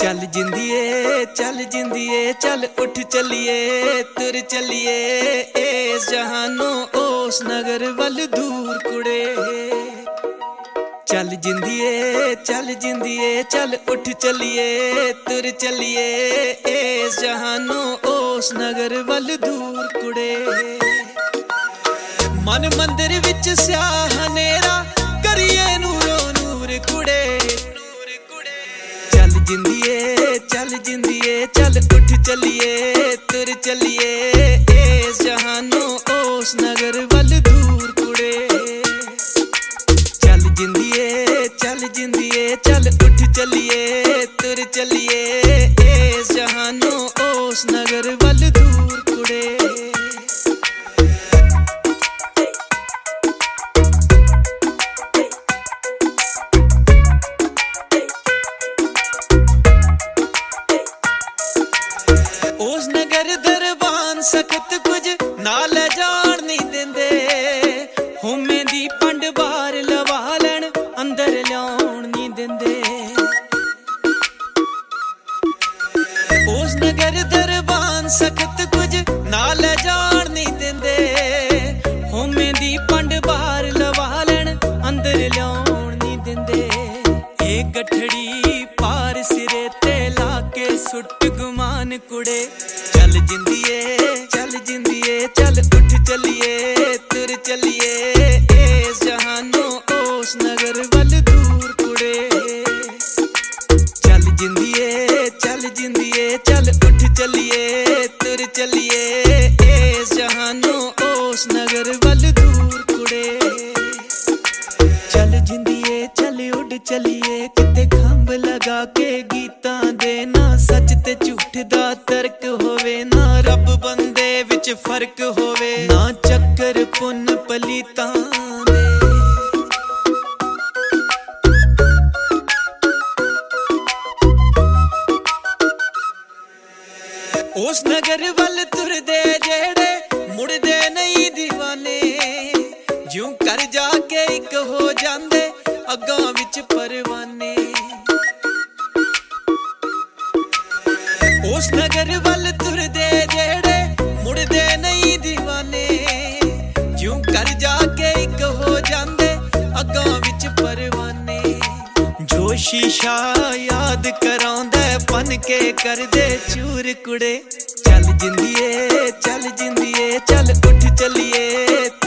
चल जिंदिए चल उठ चलिए तुर चलिए इस जहानों उस नगर वल दूर कुड़े। चल जिंदिए चल उठ चलिए तुर चलिए इस जहानों उस नगर वल दूर कुड़े। मन मंदिर विच स्याह हनेरा करिए नूरो नूर कुड़े। चल जिंदिए चल उठ चलिए तुर चलिए इस जहानों उस नगर वल दूर कुड़े। चल जिंदिए चल उठ चलिए तुर चलिए इस जहानों उस नगर वल दूर कुड़े। उस नगर दरबान सख्त कुछ नाल जान नहीं देंदे, होमे दी पंड बाहर लवा लैन अंदर ल्याउण नहीं देंदे। उस नगर दरबान सख्त कुछ नाल जान नहीं देंदे, होमे दी पंड बाहर लवा लैन अंदर ल्याउण नहीं देंदे। एक गठड़ी पार सिरे ते लाके सुट गुमान कुड़े। चल जिंदिए चल उठ चलिए तुर चलिए इस जहानों उस नगर वल दूर कुड़े। चल जिंदिए चल उठ चलिए तुर चलिए इस जहानों उस नगर वल दूर कुड़े। चल जिंदिए चल उड़ चलिए किते खंभ लगा के गीतां देना, सच ते झूठ दा तर्क होवे ना, रब बंदे विच फर्क होवे ना, चक्कर पुन पलीतां दे। उस नगर वल तुरदे जेड़े मुड़दे नहीं दीवाने, ज्यों कर जाके एक हो जांदे अग्गां विच परवाने। उस नगर वल तुरदे जेड़े मुड़दे नहीं दीवाने, ज्यों कर जाके एक हो जांदे अग्गां विच परवाने। जो शीशा याद करांदे बन के कर दे चूर कुड़े। चल जिंदिए चल उठ चलिए